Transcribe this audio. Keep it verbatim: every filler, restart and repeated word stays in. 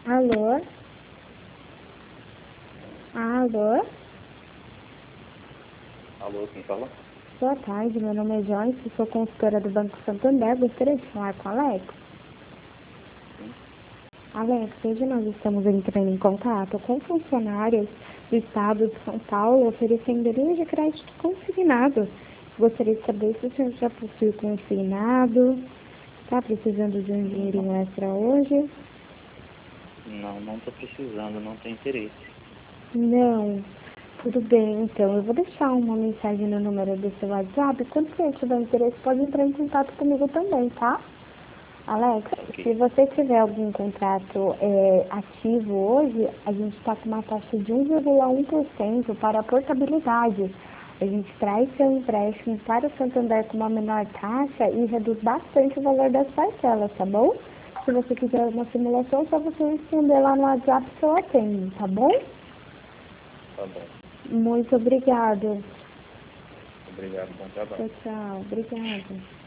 Alô? Alô? Alô, quem fala? Boa tarde, meu nome é Joyce, sou consultora do Banco Santander. Gostaria de falar com o Alex. Sim. Alex, hoje nós estamos entrando em contato com funcionários do estado de São Paulo oferecendo linha de crédito consignado. Gostaria de saber se o senhor já possui consignado, está precisando de um dinheirinho extra hoje? Não, não estou precisando, não tenho interesse. Não. Tudo bem, então. Eu vou deixar uma mensagem no número do seu WhatsApp. Quando você tiver interesse, pode entrar em contato comigo também, tá? Alex, Ok. se você tiver algum contrato é, ativo hoje, a gente está com uma taxa de um vírgula um por cento para a portabilidade. A gente traz seu empréstimo para o Santander com uma menor taxa e reduz bastante o valor das parcelas, tá bom? Se você quiser uma simulação, é só você responder lá no WhatsApp que eu atendo, tá bom? Tá bom. Muito obrigada. Obrigado, bom trabalho. Tchau, tchau. Obrigada.